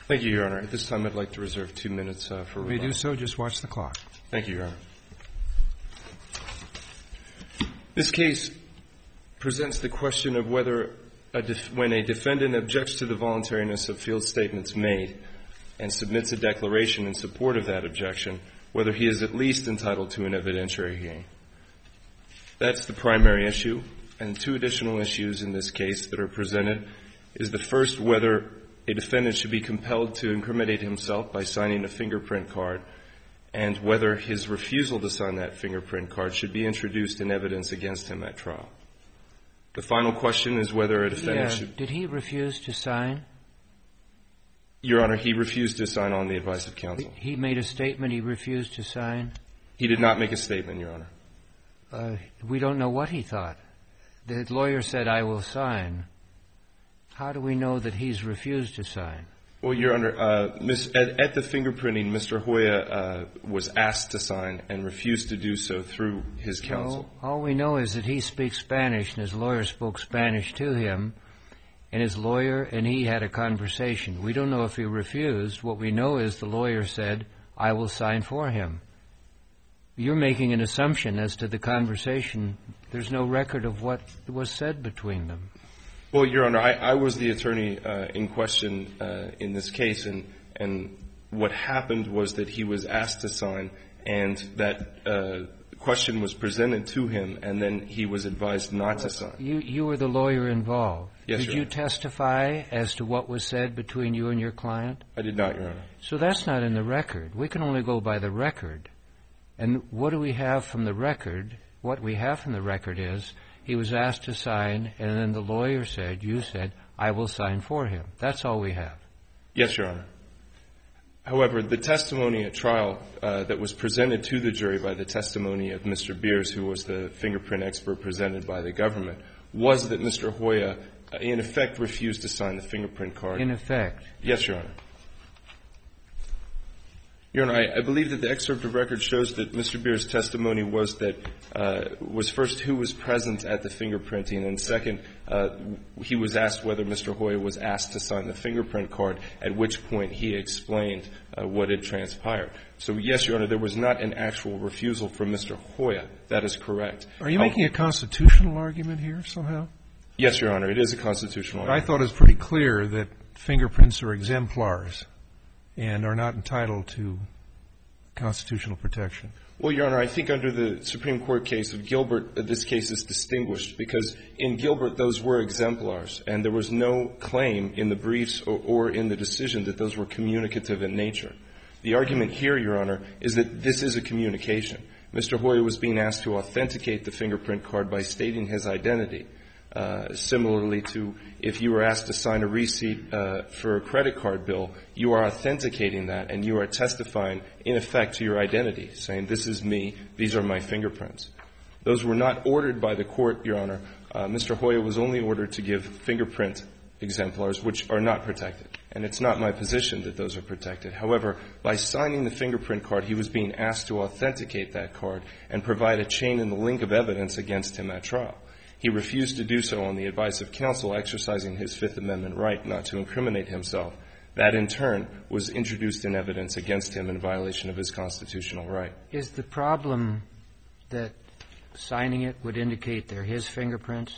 Thank you, Your Honor. At this time, I'd like to reserve 2 minutes for rebuttal. You may do so. Just watch the clock. Thank you, Your Honor. This case presents the question of whether, when a defendant objects to the voluntariness of field statements made and submits a declaration in support of that objection, whether he is at least entitled to an evidentiary hearing. That's the primary issue, and 2 additional issues in this case that are presented is the first, whether a defendant should be compelled to incriminate himself by signing a fingerprint card, and whether his refusal to sign that fingerprint card should be introduced in evidence against him at trial. The final question is whether a defendant should... Did he refuse to sign? Your Honor, he refused to sign on the advice of counsel. He made a statement he refused to sign? He did not make a statement, Your Honor. We don't know what he thought. The lawyer said, I will sign. How do we know that he's refused to sign? Well, Your Honor, at the fingerprinting, Mr. Hoya was asked to sign and refused to do so through his counsel. No, all we know is that he speaks Spanish and his lawyer spoke Spanish to him, and his lawyer and he had a conversation. We don't know if he refused. What we know is the lawyer said, I will sign for him. You're making an assumption as to the conversation. There's no record of what was said between them. Well, Your Honor, I was the attorney in question in this case, and what happened was that he was asked to sign, and that question was presented to him, and then he was advised not to sign. You were the lawyer involved. Yes, Your Did you Honor. testify as to what was said between you and your client? I did not, Your Honor. So that's not in the record. We can only go by the record. And what do we have from the record? What we have from the record is he was asked to sign, and then the lawyer said, you said, I will sign for him. That's all we have. Yes, Your Honor. However, the testimony at trial that was presented to the jury by the testimony of Mr. Beers, who was the fingerprint expert presented by the government, was that Mr. Hoya, in effect, refused to sign the fingerprint card. In effect? Yes, Your Honor. Your Honor, I believe that the excerpt of record shows that Mr. Beers' testimony was that, was first who was present at the fingerprinting, and second, he was asked whether Mr. Hoya was asked to sign the fingerprint card, at which point he explained what had transpired. So, yes, Your Honor, there was not an actual refusal from Mr. Hoya. That is correct. Are you making a constitutional argument here somehow? Yes, Your Honor, it is a constitutional argument. I thought it was pretty clear that fingerprints are exemplars and are not entitled to constitutional protection. Well, Your Honor, I think under the Supreme Court case of Gilbert, this case is distinguished because in Gilbert those were exemplars, and there was no claim in the briefs or in the decision that those were communicative in nature. The argument here, Your Honor, is that this is a communication. Mr. Hoya was being asked to authenticate the fingerprint card by stating his identity. Similarly to if you were asked to sign a receipt for a credit card bill, you are authenticating that and you are testifying, in effect, to your identity, saying, this is me, these are my fingerprints. Those were not ordered by the court, Your Honor. Mr. Hoya was only ordered to give fingerprint exemplars, which are not protected. And it's not my position that those are protected. However, by signing the fingerprint card, he was being asked to authenticate that card and provide a chain and the link of evidence against him at trial. He refused to do so on the advice of counsel, exercising his Fifth Amendment right not to incriminate himself. That, in turn, was introduced in evidence against him in violation of his constitutional right. Is the problem that signing it would indicate they're his fingerprints?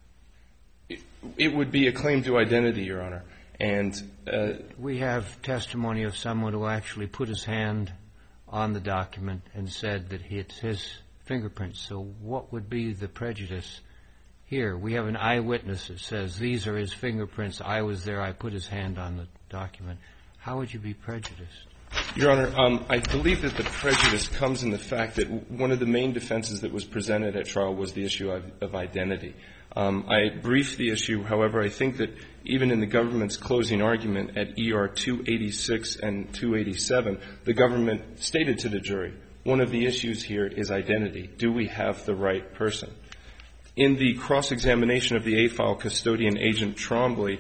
It would be a claim to identity, Your Honor. And we have testimony of someone who actually put his hand on the document and said that it's his fingerprints. So what would be the prejudice here? We have an eyewitness that says these are his fingerprints. I was there. I put his hand on the document. How would you be prejudiced? Your Honor, I believe that the prejudice comes in the fact that one of the main defenses that was presented at trial was the issue of identity. I briefed the issue. However, I think that even in the government's closing argument at ER 286 and 287, the government stated to the jury, one of the issues here is identity. Do we have the right person? In the cross-examination of the A-file custodian, Agent Trombley,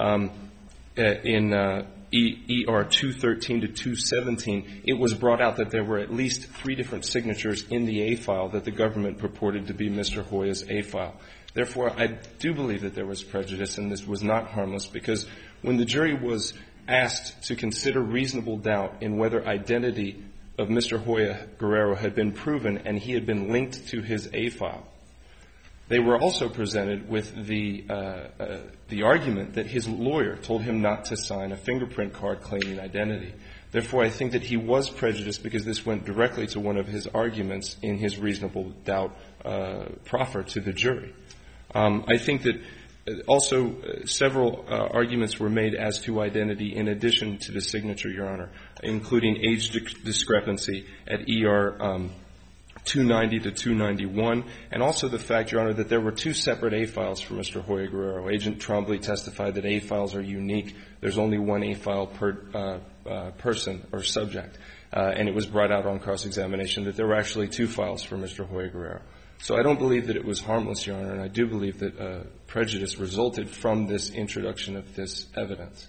in ER 213 to 217, it was brought out that there were at least 3 different signatures in the A-file that the government purported to be Mr. Hoya's A-file. Therefore, I do believe that there was prejudice and this was not harmless because when the jury was asked to consider reasonable doubt in whether identity of Mr. Hoya Guerrero had been proven and he had been linked to his A file. They were also presented with the argument that his lawyer told him not to sign a fingerprint card claiming identity. Therefore, I think that he was prejudiced because this went directly to one of his arguments in his reasonable doubt proffer to the jury. I think that also several arguments were made as to identity in addition to the signature, Your Honor, including age discrepancy at ER 290 to 291, and also the fact, Your Honor, that there were two separate A files for Mr. Hoya Guerrero. Agent Trombley testified that A files are unique. There's only one A file per person or subject, and it was brought out on cross-examination that there were actually two files for Mr. Hoya Guerrero. So I don't believe that it was harmless, Your Honor, and I do believe that prejudice resulted from this introduction of this evidence.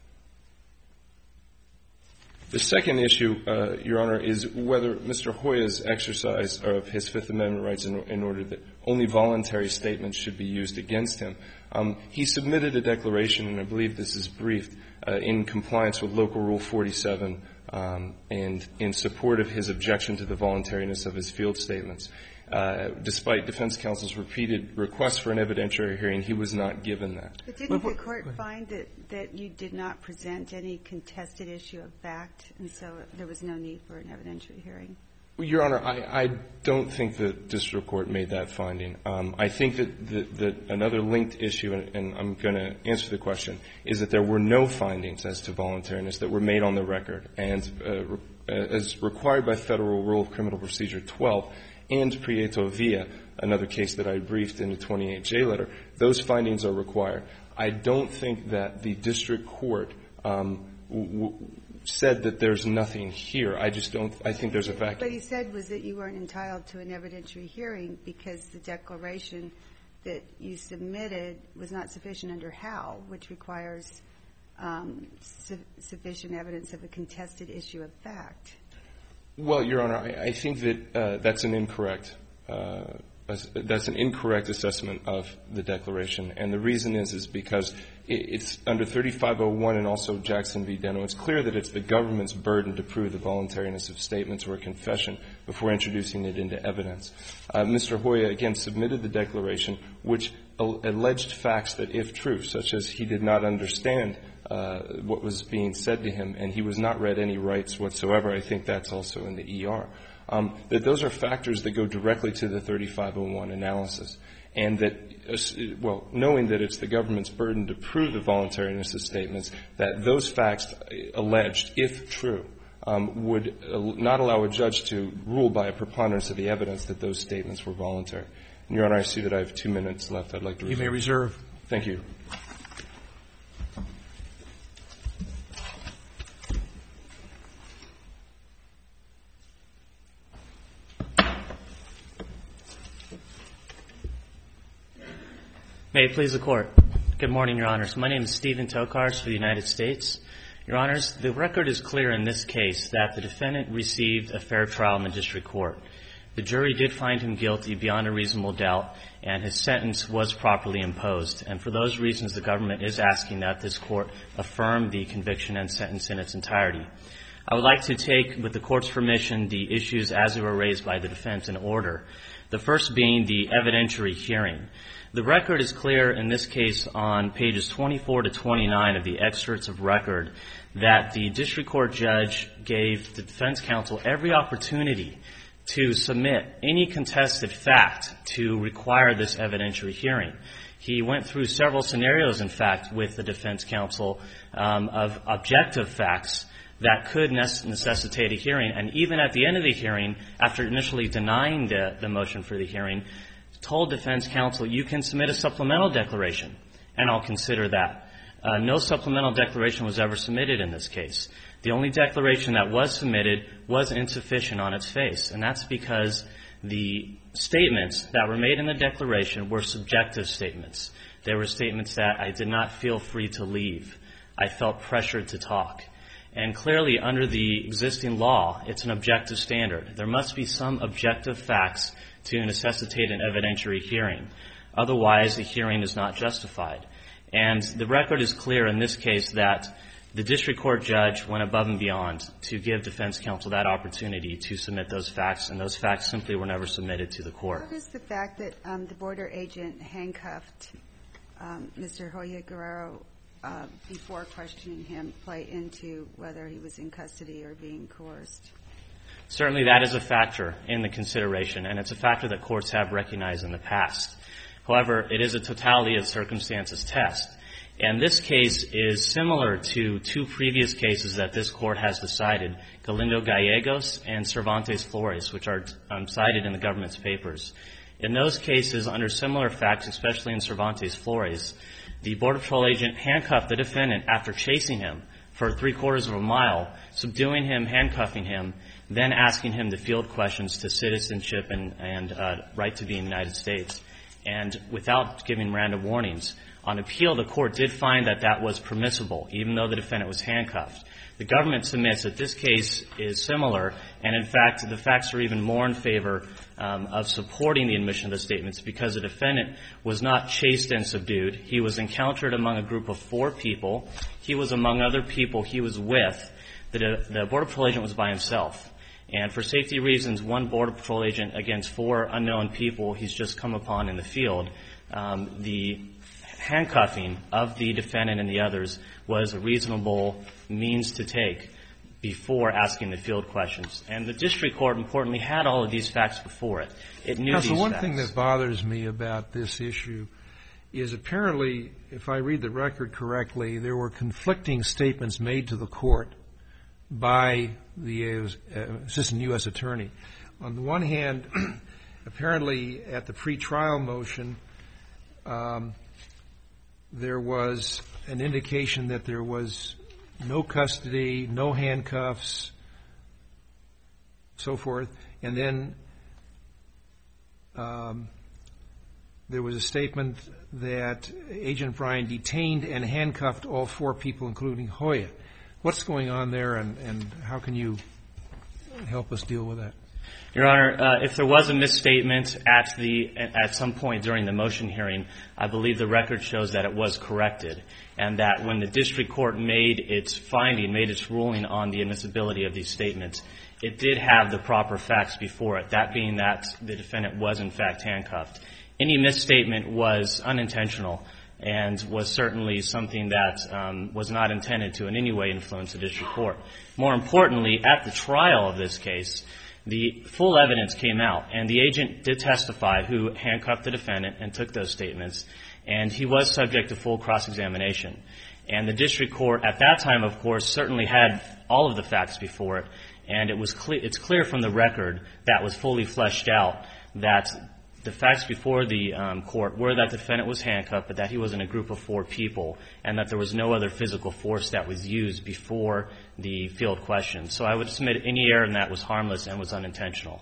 The second issue, Your Honor, is whether Mr. Hoya's exercise of his Fifth Amendment rights in order that only voluntary statements should be used against him. He submitted a declaration, and I believe this is briefed, in compliance with Local Rule 47 and in support of his objection to the voluntariness of his field statements. Despite defense counsel's repeated requests for an evidentiary hearing, he was not given that. But didn't the court find that you did not present any contested issue of fact, and so there was no need for an evidentiary hearing? Well, Your Honor, I don't think the district court made that finding. I think that another linked issue, and I'm going to answer the question, is that there were no findings as to voluntariness that were made on the record. And as required by Federal Rule of Criminal Procedure 12, and Prieto Villa, another case that I briefed in the 28J letter, those findings are required. I don't think that the district court said that there's nothing here. I just don't. I think there's a vacuum. What he said was that you weren't entitled to an evidentiary hearing because the declaration that you submitted was not sufficient under Howe, which requires sufficient evidence of a contested issue of fact. Well, Your Honor, I think that that's an incorrect assessment of the declaration, and the reason is because it's under 3501 and also Jackson v. Deno. It's clear that it's the government's burden to prove the voluntariness of statements or a confession before introducing it into evidence. Mr. Hoya again submitted the declaration, which alleged facts that, if true, such as he did not understand what was being said to him, and he was not read any rights whatsoever. I think that's also in the ER. That those are factors that go directly to the 3501 analysis, and that, well, knowing that it's the government's burden to prove the voluntariness of statements, that those facts alleged, if true, would not allow a judge to rule by a preponderance of the evidence that those statements were voluntary. And, Your Honor, I see that I have 2 minutes left. I'd like to reserve. You may reserve. Thank you. May it please the Court. Good morning, Your Honors. My name is Stephen Tokars for the United States. Your Honors, the record is clear in this case that the defendant received a fair trial in the district court. The jury did find him guilty beyond a reasonable doubt, and his sentence was properly imposed. And for those reasons, the government is asking that this Court affirm the conviction and sentence in its entirety. I would like to take, with the Court's permission, the issues as they were raised by the defense in order. The first being the evidentiary hearing. The record is clear in this case on pages 24 to 29 of the excerpts of record that the district court judge gave the defense counsel every opportunity to submit any contested fact to require this evidentiary hearing. He went through several scenarios, in fact, with the defense counsel of objective facts that could necessitate a hearing. And even at the end of the hearing, after initially denying the motion for the hearing, told defense counsel, you can submit a supplemental declaration, and I'll consider that. No supplemental declaration was ever submitted in this case. The only declaration that was submitted was insufficient on its face, and that's because the statements that were made in the declaration were subjective statements. They were statements that I did not feel free to leave. I felt pressured to talk. And clearly, under the existing law, it's an objective standard. There must be some objective facts to necessitate an evidentiary hearing. Otherwise, a hearing is not justified. And the record is clear in this case that the district court judge went above and beyond to give defense counsel that opportunity to submit those facts, and those facts simply were never submitted to the court. How does the fact that the border agent handcuffed Mr. Hoya Guerrero before questioning him play into whether he was in custody or being coerced? Certainly that is a factor in the consideration, and it's a factor that courts have recognized in the past. However, it is a totality of circumstances test. And this case is similar to two previous cases that this court has decided, Galindo Gallegos and Cervantes Flores, which are cited in the government's papers. In those cases, under similar facts, especially in Cervantes Flores, the Border Patrol agent handcuffed the defendant after chasing him for 3/4 of a mile, subduing him, handcuffing him, then asking him to field questions to citizenship and right to be in the United States, and without giving random warnings. On appeal, the court did find that that was permissible, even though the defendant was handcuffed. The government submits that this case is similar, and in fact, the facts are even more in favor of supporting the admission of the statements, because the defendant was not chased and subdued. He was encountered among a group of 4 people. He was among other people he was with. The Border Patrol agent was by himself. And for safety reasons, one Border Patrol agent against 4 unknown people he's just come upon in the field, the handcuffing of the defendant and the others was a reasonable means to take before asking the field questions. And the district court, importantly, had all of these facts before it. It knew these facts. One thing that bothers me about this issue is apparently, if I read the record correctly, there were conflicting statements made to the court by the assistant U.S. attorney. On the one hand, apparently at the pretrial motion, there was an indication that there was no custody, no handcuffs, so forth. And then there was a statement that Agent Bryan detained and handcuffed all 4 people, including Hoya. What's going on there, and how can you help us deal with that? Your Honor, if there was a misstatement at some point during the motion hearing, I believe the record shows that it was corrected, and that when the district court made its finding, made its ruling on the admissibility of these statements, it did have the proper facts before it, that being that the defendant was in fact handcuffed. Any misstatement was unintentional and was certainly something that was not intended to in any way influence the district court. More importantly, at the trial of this case, the full evidence came out, and the agent did testify who handcuffed the defendant and took those statements, and he was subject to full cross-examination. And the district court at that time, of course, certainly had all of the facts before it, and it's clear from the record that was fully fleshed out that the facts before the court were that the defendant was handcuffed, but that he was in a group of 4 people, and that there was no other physical force that was used before the field questions. So I would submit any error in that was harmless and was unintentional.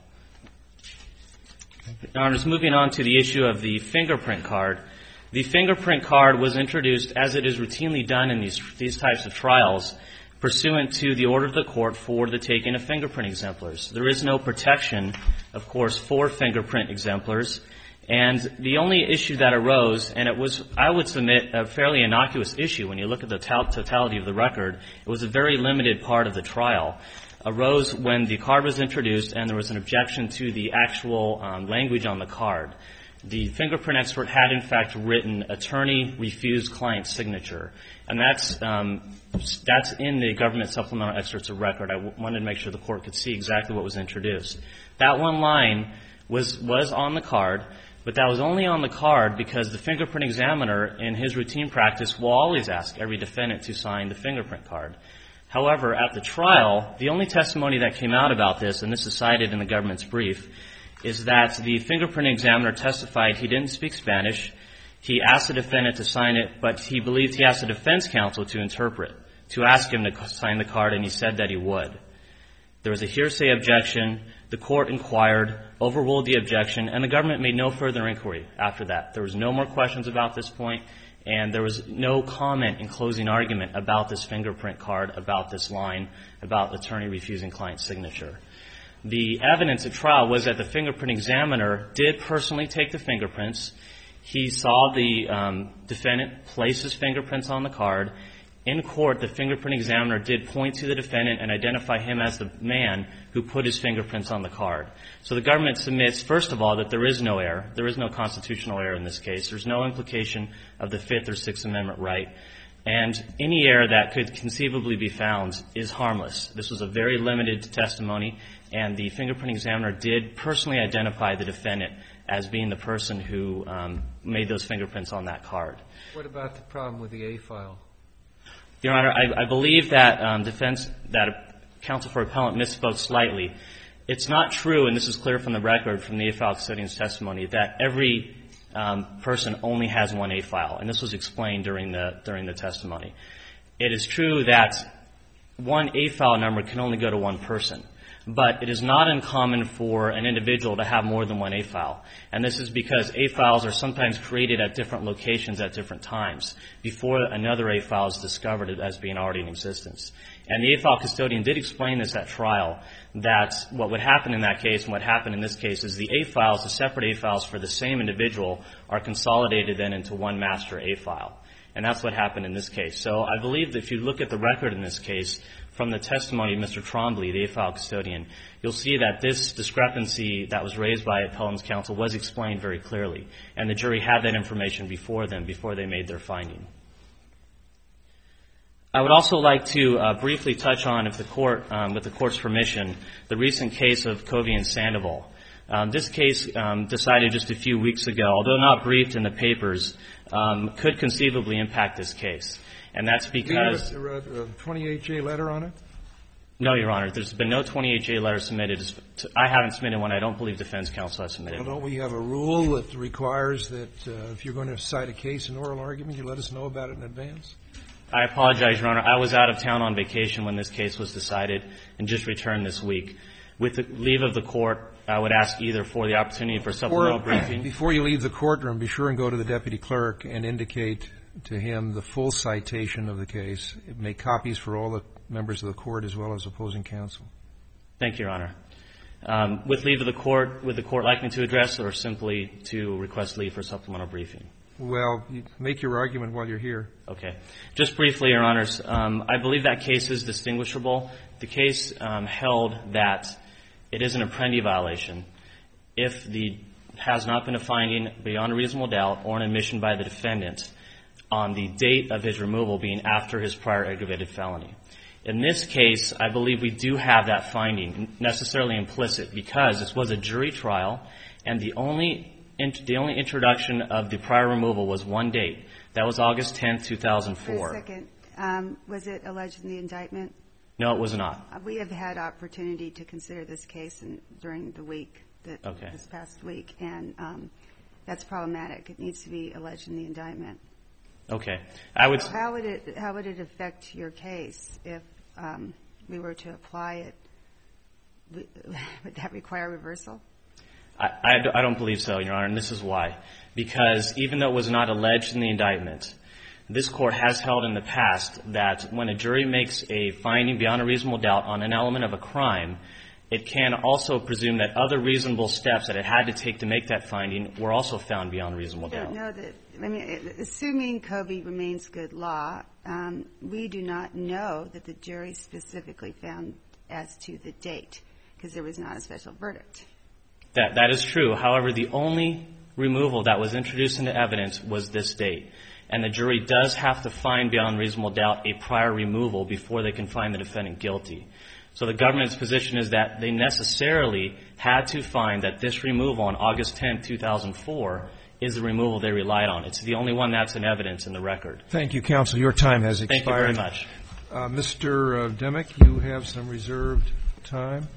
Now, just moving on to the issue of the fingerprint card. The fingerprint card was introduced, as it is routinely done in these types of trials, pursuant to the order of the court for the taking of fingerprint exemplars. There is no protection, of course, for fingerprint exemplars. And the only issue that arose, and it was, I would submit, a fairly innocuous issue when you look at the totality of the record, it was a very limited part of the trial, arose when the card was introduced and there was an objection to the actual language on the card. The fingerprint expert had, in fact, written attorney refused client signature. And that's in the government supplemental excerpts of record. I wanted to make sure the court could see exactly what was introduced. That one line was on the card, but that was only on the card because the fingerprint examiner, in his routine practice, will always ask every defendant to sign the fingerprint card. However, at the trial, the only testimony that came out about this, and this is cited in the government's brief, is that the fingerprint examiner testified he didn't speak Spanish. He asked the defendant to sign it, but he believed he asked the defense counsel to interpret, to ask him to sign the card, and he said that he would. There was a hearsay objection. The court inquired, overruled the objection, and the government made no further inquiry after that. There was no more questions about this point, and there was no comment in closing argument about this fingerprint card, about this line, about attorney refusing client signature. The evidence at trial was that the fingerprint examiner did personally take the fingerprints. He saw the defendant place his fingerprints on the card, in court, the fingerprint examiner did point to the defendant and identify him as the man who put his fingerprints on the card. So the government submits, first of all, that there is no error. There is no constitutional error in this case. There's no implication of the Fifth or Sixth Amendment right. And any error that could conceivably be found is harmless. This was a very limited testimony, and the fingerprint examiner did personally identify the defendant as being the person who made those fingerprints on that card. What about the problem with the A file? Your Honor, I believe that counsel for appellant misspoke slightly. It's not true, and this is clear from the record from the A file custodian's testimony, that every person only has one A file, and this was explained during the testimony. It is true that one A file number can only go to one person, but it is not uncommon for an individual to have more than one A file. And this is because A files are sometimes created at different locations at different times before another A file is discovered as being already in existence. And the A file custodian did explain this at trial, that what would happen in that case and what happened in this case is the A files, the separate A files for the same individual, are consolidated then into one master A file. And that's what happened in this case. So I believe that if you look at the record in this case, from the testimony of Mr. Trombley, the A file custodian, you'll see that this discrepancy that was raised by appellant's counsel was explained very clearly. And the jury had that information before them, before they made their finding. I would also like to briefly touch on, if the court, with the court's permission, the recent case of Covey and Sandoval. This case, decided just a few weeks ago, although not briefed in the papers, could conceivably impact this case. And that's because... Do you have a 28J letter on it? No, Your Honor. There's been no 28J letter submitted. I haven't submitted one. I don't believe defense counsel has submitted one. Well, don't we have a rule that requires that if you're going to cite a case in oral argument, you let us know about it in advance? I apologize, Your Honor. I was out of town on vacation when this case was decided and just returned this week. With the leave of the court, I would ask either for the opportunity for supplemental briefing. Before you leave the courtroom, be sure and go to the deputy clerk and indicate to him the full citation of the case. Make copies for all the members of the court as well as opposing counsel. Thank you, Your Honor. With leave of the court, would the court like me to address or simply to request leave for supplemental briefing? Well, make your argument while you're here. Okay. Just briefly, Your Honors, I believe that case is distinguishable. The case held that it is an Apprendi violation if has not been a finding beyond a reasonable doubt or an admission by the defendant on the date of his removal being after his prior aggravated felony. In this case, I believe we do have that finding necessarily implicit because this was a jury trial and the only introduction of the prior removal was one date. That was August 10th, 2004. For a second, was it alleged in the indictment? No, it was not. We have had opportunity to consider this case during the week, this past week, and that's problematic. It needs to be alleged in the indictment. Okay. How would it affect your case if we were to apply it? Would that require reversal? I don't believe so, Your Honor, and this is why. Because even though it was not alleged in the indictment, this Court has held in the past that when a jury makes a finding beyond a reasonable doubt on an element of a crime, it can also presume that other reasonable steps that it had to take to make that finding were also found beyond reasonable doubt. Assuming Covey remains good law, we do not know that the jury specifically found as to the date because there was not a special verdict. That is true. However, the only removal that was introduced into evidence was this date. And the jury does have to find beyond reasonable doubt a prior removal before they can find the defendant guilty. So the government's position is that they necessarily had to find that this removal on August 10, 2004 is the removal they relied on. It's the only one that's in evidence in the record. Thank you, counsel. Your time has expired. Thank you very much. Mr. Demick, you have some reserved time.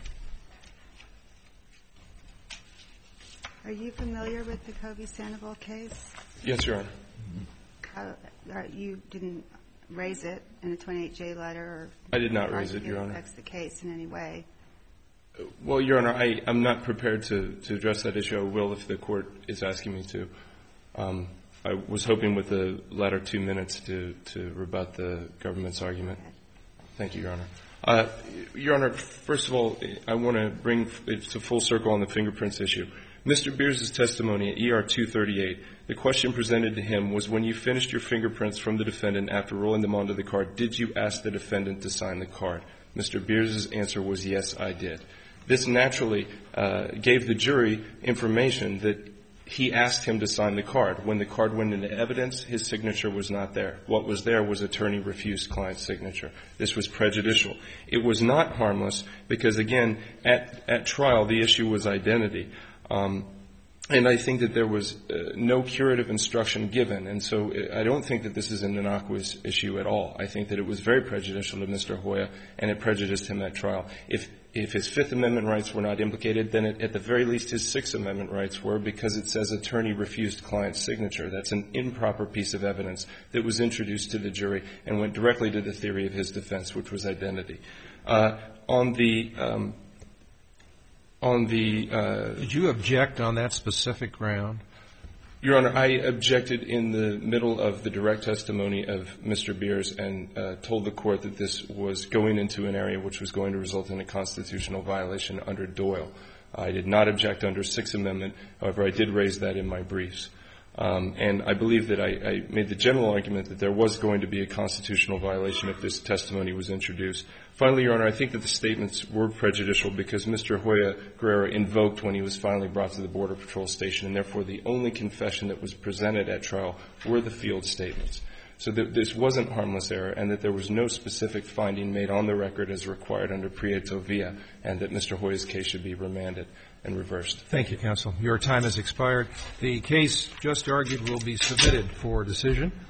Are you familiar with the Covey-Sandoval case? Yes, Your Honor. You didn't raise it in a 28J letter? Or I did not raise it, Your Honor. It affects the case in any way? Well, Your Honor, I'm not prepared to address that issue. I will if the Court is asking me to. I was hoping with the latter 2 minutes to rebut the government's argument. Okay. Thank you, Your Honor. Your Honor, first of all, I want to bring it to full circle on the fingerprints issue. Mr. Beers' testimony at ER 238, the question presented to him was, when you finished your fingerprints from the defendant after rolling them onto the card, did you ask the defendant to sign the card? Mr. Beers' answer was, yes, I did. This naturally gave the jury information that he asked him to sign the card. When the card went into evidence, his signature was not there. What was there was attorney refused client's signature. This was prejudicial. It was not harmless because, again, at trial, the issue was identity. And I think that there was no curative instruction given. And so I don't think that this is an innocuous issue at all. I think that it was very prejudicial to Mr. Hoya, and it prejudiced him at trial. If his Fifth Amendment rights were not implicated, then at the very least his Sixth Amendment rights were, because it says attorney refused client's signature. That's an improper piece of evidence that was introduced to the jury and went directly to the theory of his defense, which was identity. Did you object on that specific ground? Your Honor, I objected in the middle of the direct testimony of Mr. Beers and told the Court that this was going into an area which was going to result in a constitutional violation under Doyle. I did not object under Sixth Amendment. However, I did raise that in my briefs. And I believe that I made the general argument that there was going to be a constitutional violation if this testimony was introduced. Finally, Your Honor, I think that the statements were prejudicial because Mr. Hoya Guerrero invoked when he was finally brought to the Border Patrol station, and therefore the only confession that was presented at trial were the field statements. So that this wasn't harmless error, and that there was no specific finding made on the record as required under Prieto Villa, and that Mr. Hoya's case should be remanded and reversed. Thank you, counsel. Your time has expired. The case just argued will be submitted for decision.